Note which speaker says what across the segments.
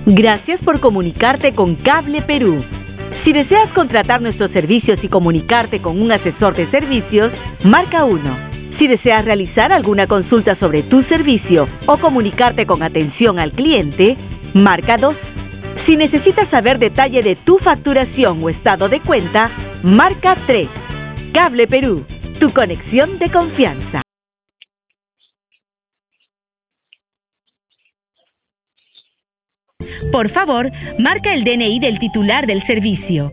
Speaker 1: Gracias por comunicarte con Cable Perú. Si deseas contratar nuestros servicios y comunicarte con un asesor de servicios, marca 1. Si deseas realizar alguna consulta sobre tu servicio o comunicarte con atención al cliente, marca 2. Si necesitas saber detalle de tu facturación o estado de cuenta, marca 3. Cable Perú, tu conexión de confianza. Por favor, marca el DNI del titular del servicio.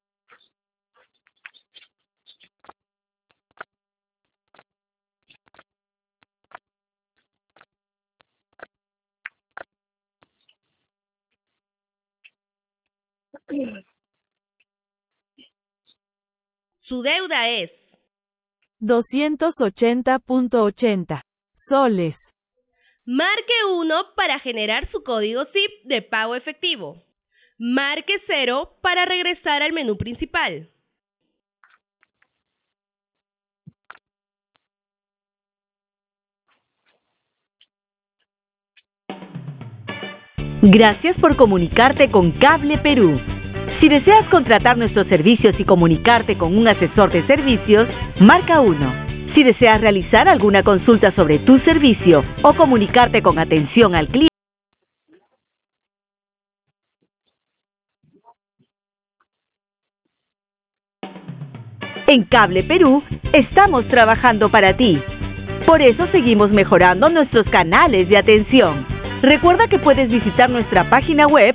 Speaker 1: Su deuda es
Speaker 2: 280.80 soles.
Speaker 3: Marque 1 para generar su código SIP de pago efectivo. Marque 0 para regresar al menú principal.
Speaker 1: Gracias por comunicarte con Cable Perú. Si deseas contratar nuestros servicios y comunicarte con un asesor de servicios, marca 1. Si deseas realizar alguna consulta sobre tu servicio o comunicarte con atención al cliente, en Cable Perú estamos trabajando para ti. Por eso seguimos mejorando nuestros canales de atención. Recuerda que puedes visitar nuestra página web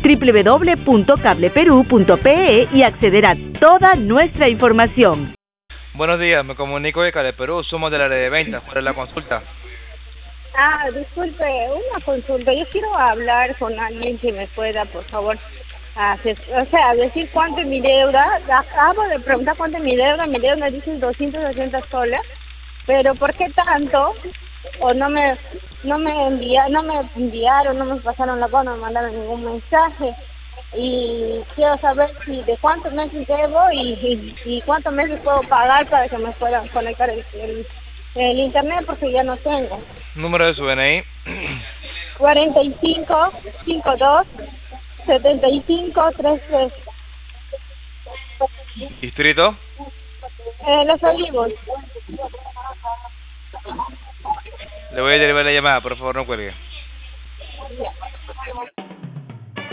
Speaker 1: www.cableperú.pe y acceder a toda nuestra información.
Speaker 4: Buenos días, me comunico de Cable Perú, somos del área de ventas. ¿Cuál es la consulta?
Speaker 5: Disculpe, una consulta. Yo quiero hablar con alguien que me pueda, por favor, decir cuánto es mi deuda. Acabo de preguntar cuánto es mi deuda dice 280 soles, pero ¿por qué tanto? O no me enviaron, no me pasaron la voz, no me mandaron ningún mensaje. Y quiero saber de cuántos meses debo y cuántos meses puedo pagar para que me puedan conectar el internet, porque ya no tengo.
Speaker 4: Número de su DNI.
Speaker 5: 45 52 75 33.
Speaker 4: ¿Distrito?
Speaker 5: Los Olivos.
Speaker 4: Le voy a derivar la llamada, por favor, no cuelgue.